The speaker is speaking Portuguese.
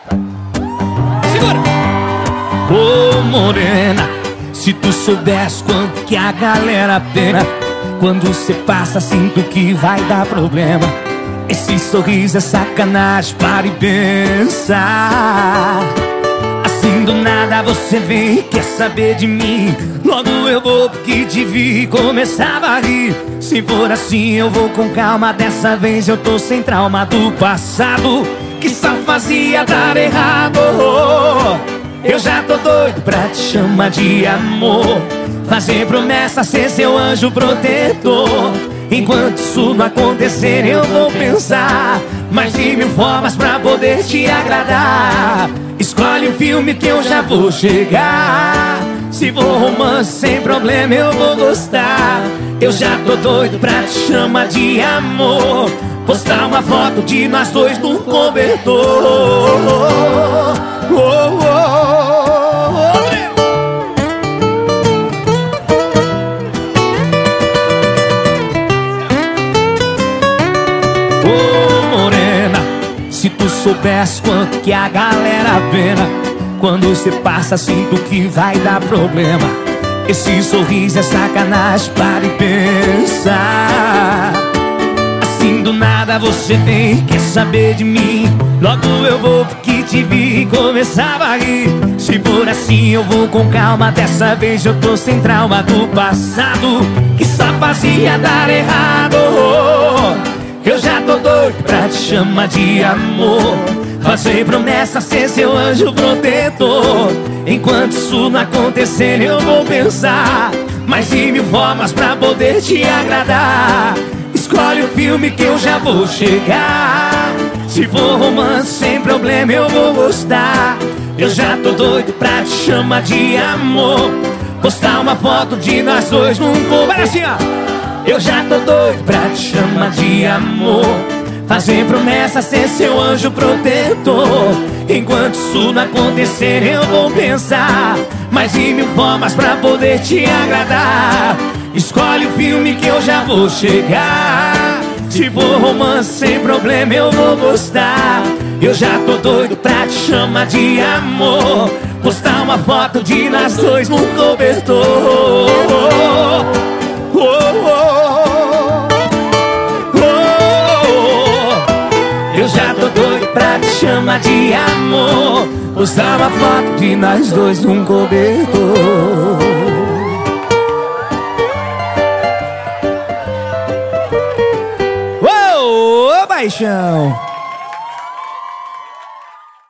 Segura! Ô morena, se tu soubesse quanto que a galera pena quando cê passa, sinto que vai dar problema. Esse sorriso é sacanagem, para e pensa. Assim do nada você vem e quer saber de mim. Logo eu vou porque te vi e começava a rir. Se for assim eu vou com calma, dessa vez eu tô sem trauma do passado que só fazia dar errado. Eu já tô doido pra te chamar de amor, fazer promessa, ser seu anjo protetor. Enquanto isso não acontecer eu vou pensar mais de 1000 formas pra poder te agradar. Escolhe um filme que eu já vou chegar. Se for romance sem problema eu vou gostar. Eu já tô doido pra te chamar de amor, postar uma foto de nós dois num cobertor. Ô morena, se tu soubesse quanto que a galera pena quando cê passa, sinto que vai dar problema. Esse sorriso é sacanagem, para e pensa. Assim do nada você vem e quer saber de mim. Logo eu vou porque te vi e começava a rir. Se for assim eu vou com calma, dessa vez eu tô sem trauma do passado que só fazia dar errado. Eu já tô doido pra te chamar de amor, fazer promessa, ser seu anjo protetor. Enquanto isso não acontecer eu vou pensar mais de 1000 formas pra poder te agradar. Escolhe o filme que eu já vou chegar. Se for romance sem problema eu vou gostar. Eu já tô doido pra te chamar de amor, postar uma foto de nós dois num cobertor. Eu já tô doido pra te chamar de amor, fazer promessa, ser seu anjo protetor. Enquanto isso não acontecer eu vou pensar mais de 1000 formas pra poder te agradar. Escolhe o filme que eu já vou chegar. Se for romance sem problema eu vou gostar. Eu já tô doido pra te chamar de amor, postar uma foto de nós dois num cobertor. Eu já tô doido pra te chamar de amor, postar uma foto de nós dois num cobertor. Ô, paixão!